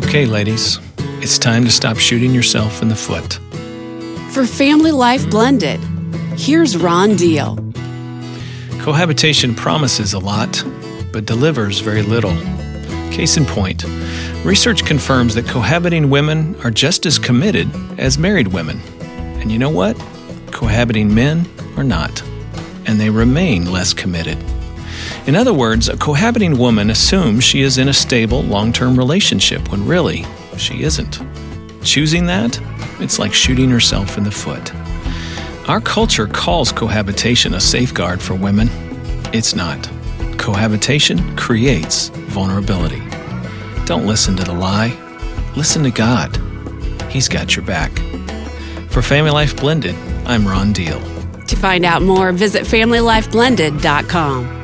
Okay, ladies, it's time to stop shooting yourself in the foot. For Family Life Blended, here's Ron Deal. Cohabitation promises a lot, but delivers very little. Case in point, research confirms that cohabiting women are just as committed as married women. And you know what? Cohabiting men are not, and they remain less committed. In other words, a cohabiting woman assumes she is in a stable, long-term relationship when really, she isn't. Choosing that, it's like shooting herself in the foot. Our culture calls cohabitation a safeguard for women. It's not. Cohabitation creates vulnerability. Don't listen to the lie. Listen to God. He's got your back. For Family Life Blended, I'm Ron Deal. To find out more, visit FamilyLifeBlended.com.